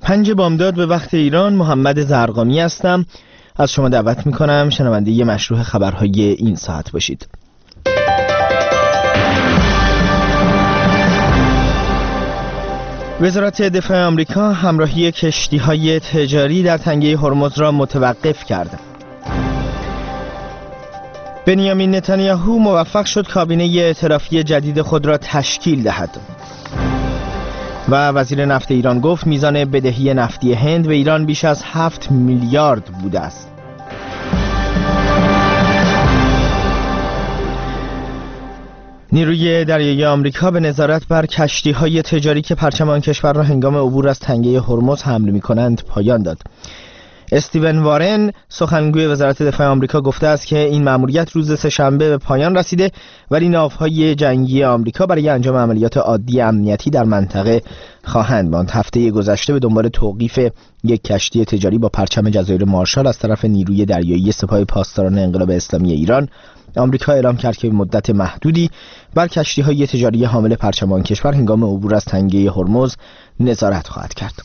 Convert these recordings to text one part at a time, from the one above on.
5 بامداد به وقت ایران. محمد زرقامی هستم. از شما دعوت میکنم شنونده ی مشروع خبرهای این ساعت باشید. وزارت دفاع آمریکا همراهی کشتی‌های تجاری در تنگه هرمز را متوقف کرد. بنیامین نتانیاهو موفق شد کابینه ائتلافی جدید خود را تشکیل دهد. و وزیر نفت ایران گفت میزان بدهی نفتی هند به ایران بیش از 7 میلیارد بوده است. نیروی دریایی آمریکا به نظارت بر کشتی‌های تجاری که پرچم آن کشور را هنگام عبور از تنگه هرمز حمل می‌کنند پایان داد. استیون وارن سخنگوی وزارت دفاع آمریکا گفته است که این مأموریت روز سه‌شنبه به پایان رسیده، ولی ناوهای جنگی آمریکا برای انجام عملیات عادی امنیتی در منطقه خواهند ماند. هفته گذشته به دنبال توقیف یک کشتی تجاری با پرچم جزایر مارشال از طرف نیروی دریایی سپاه پاسداران انقلاب اسلامی ایران، آمریکا اعلام کرد که به مدت محدودی بر کشتی‌های تجاری حامل پرچم آن کشور هنگام عبور از تنگه هرمز نظارت خواهد کرد.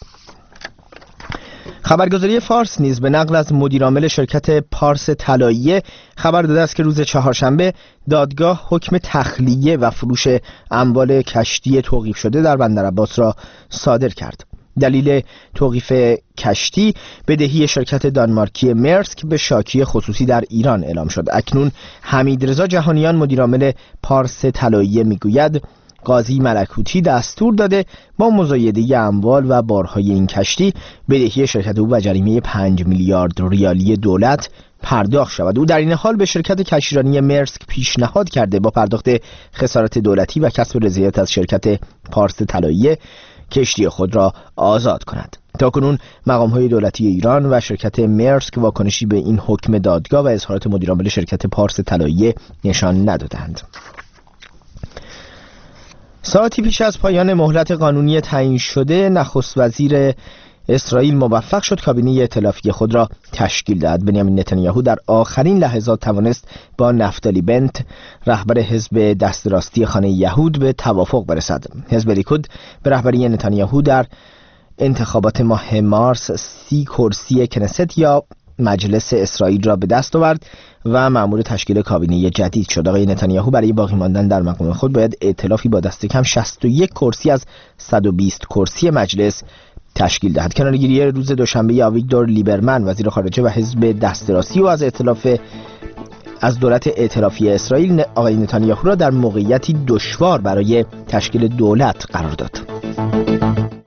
خبرگزاری فارس نیز به نقل از مدیرعامل شرکت پارس طلاییه خبر داده است که روز چهارشنبه دادگاه حکم تخلیه و فروش اموال کشتی توقیف شده در بندرعباس را صادر کرد. دلیل توقیف کشتی بدهی شرکت دانمارکی مرسک به شاکی خصوصی در ایران اعلام شد. اکنون حمیدرضا جهانیان مدیرعامل پارس طلاییه میگوید قاضی ملکوتی دستور داده با مزایده اموال و بارهای این کشتی بدهی شرکت او و جریمه 5 میلیارد ریالی دولت پرداخت شود. او در این حال به شرکت کشتیرانی مرسک پیشنهاد کرده با پرداخت خسارت دولتی و کسب رضایت از شرکت پارس طلاییه کشتی خود را آزاد کند. تاکنون مقام‌های دولتی ایران و شرکت مرسک واکنشی به این حکم دادگاه و اظهارات مدیرعامل شرکت پارس طلاییه نشان ندادند. ساعتی پیش از پایان مهلت قانونی تعیین شده، نخست وزیر اسرائیل موفق شد کابینه ائتلافی خود را تشکیل دهد. بنیامین نتانیاهو در آخرین لحظات توانست با نفتالی بنت رهبر حزب دست راستی خانه یهود به توافق برسد. حزب لیکود به رهبری نتانیاهو در انتخابات ماه مارس 30 کرسی کنست یا مجلس اسرائیل را به دست آورد و مأمور تشکیل کابینه جدید شد. آقای نتانیاهو برای باقی ماندن در مقام خود باید ائتلافی با دست کم 61 کرسی از 120 کرسی مجلس تشکیل دهد. کناره‌گیری روز دوشنبه آویگدور لیبرمن وزیر خارجه و حزب دست راستی و از دولت ائتلافی اسرائیل آقای نتانیاهو را در موقعیتی دشوار برای تشکیل دولت قرار داد.